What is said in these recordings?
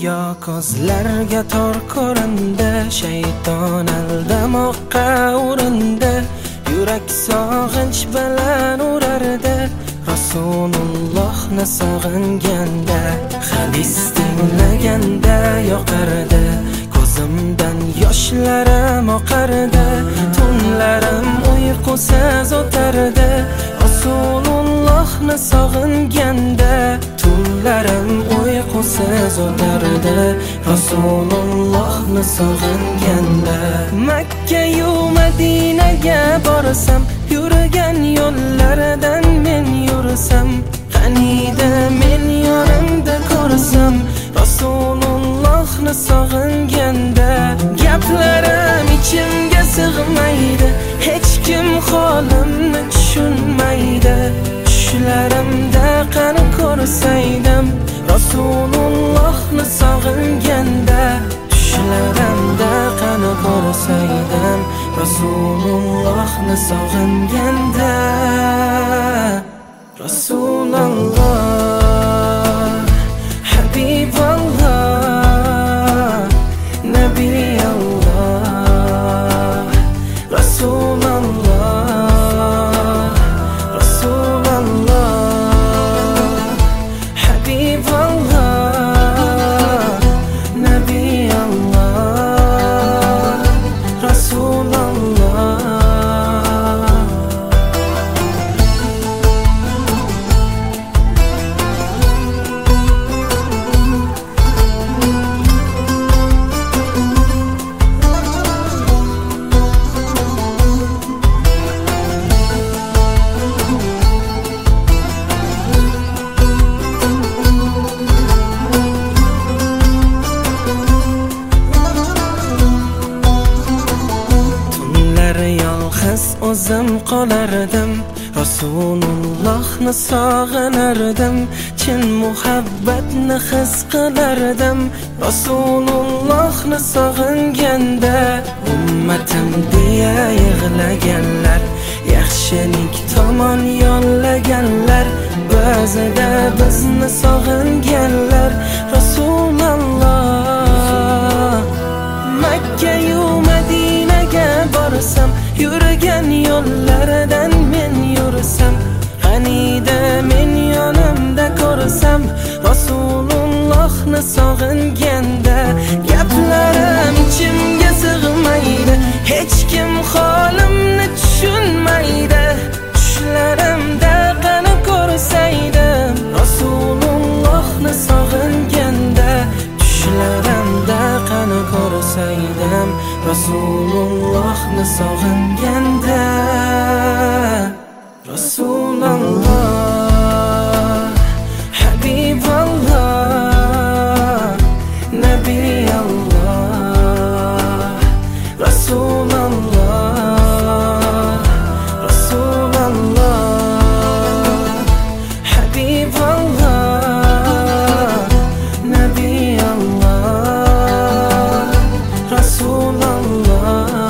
Dunyo ko'zlarga tor ko'rindi, shayton aldamoqqa urindi. Yurak sog'inch bilan urardi, Rasulullohni sog'inganda. Hadis tinglaganda yoqardi, ko'zimdan yoshlarim oqardi. Tunlarim uyqusiz o'tardi, Rasulullohni sog'inganda. Tunlarim uyqusiz o'tardi, Rasulullohni sog'inganda. Makka-yu Madinaga borsam, yurgan yo'llaridan men yursam, qaniydi men yonimda ko'rsam, Rasulullohni sog'inganda. Gaplarim ichimga sig'maydi, hech kim holimni tushunmaydi. Tushlarimda qani ko'rsaydim, Rasulullohni sog'inganda. Tushlarimda qani ko'rsaydim, Rasulullohni sog'inganda. Rasululloh, Habiballoh, Nabiyalloh. Rasululloh, Rasululloh, Habiballoh, Nabiyalloh. Rasululloh. O'zim qolardim, Rasulullohni sog'inardim. Chin muhabbatni his qilardim, Rasulullohni sog'inganda. Ummatim deya yig'laganlar, yaxshilik tomon yo'llaganlar, ba'zida bizni sog'inganlar. Rasululloh, Makka-yu Madinaga borsam, yurgan yo'llaridan men yursam, qaniydi men yonimda ko'rsam, Rasulullohni sog'inganda. Gaplarim ichimga sig'maydi, hech kim holimni tushunmaydi. Tushlarimda qani ko'rsaydim, Rasulullohni sog'inganda. Tushlarimda qani ko'rsaydim, Rasulullohni sog'inganda. Rasululloh, Habiballoh, Nabiyalloh. Rasululloh, Rasululloh, Habiballoh, Nabiyalloh. Rasululloh.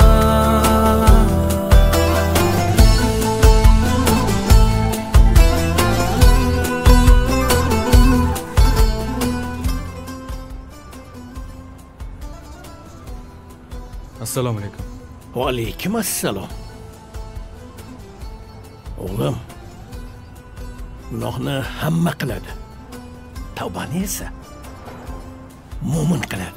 Assalomu alaykum. Va alaykum assalom. O'g'lim, gunohni hamma qiladi, tavbani esa mo'min qiladi.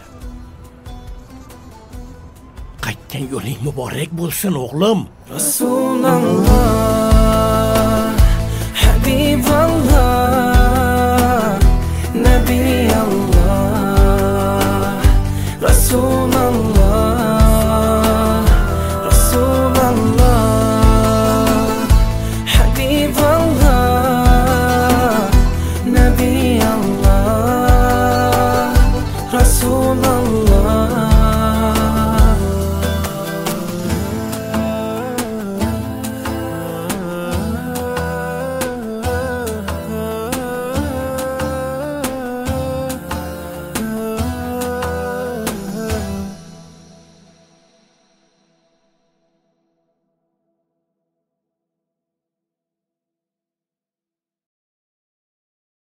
Qaytgan yo'ling muborak bo'lsin o'g'lim. Rasululloh, Habiballoh, Nabiyalloh. Rasululloh, Rasululloh, Habiballoh, Nabiyalloh. Rasululloh.